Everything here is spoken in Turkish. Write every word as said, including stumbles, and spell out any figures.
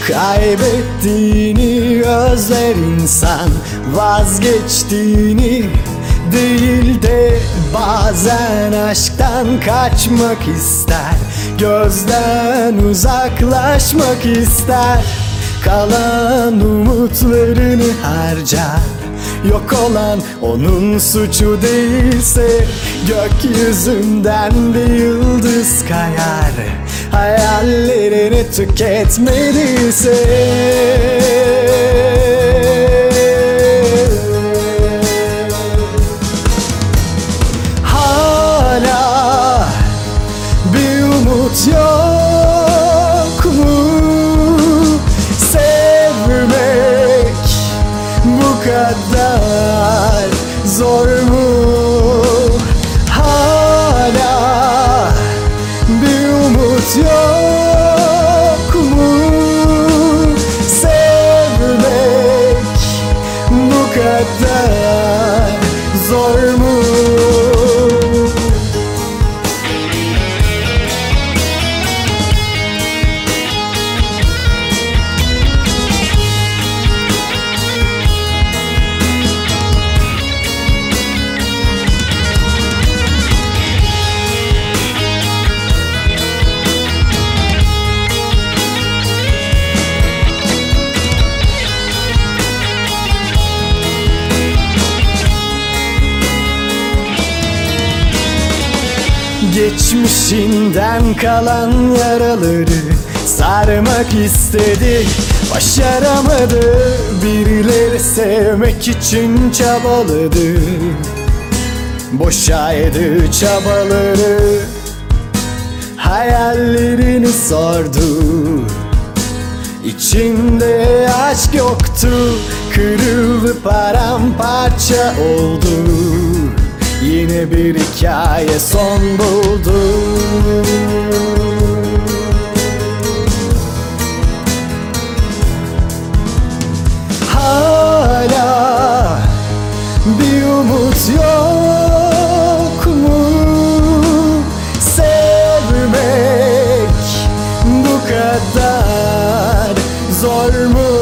Kaybettiğini özler insan, vazgeçtiğini değil de bazen aşktan kaçmak ister, gözden uzaklaşmak ister. Kalan umutlarını harcar, yok olan onun suçu değilse gökyüzünden bir yıldız kayar, hayallerini tüketmediyse. Hala bir umut yok mu? Sevmek bu kadar zor mu? Hala bir umut yok mu? Sevmek bu kadar zor mu? Geçmişinden kalan yaraları sarmak istedi, başaramadı. Birileri sevmek için çabaladı, boşaydı çabaları. Hayallerini sordu, İçinde aşk yoktu, kırıldı, paramparça oldu. Yine bir hikaye son buldu. Hala bir umut yok mu? Sevmek bu kadar zor mu?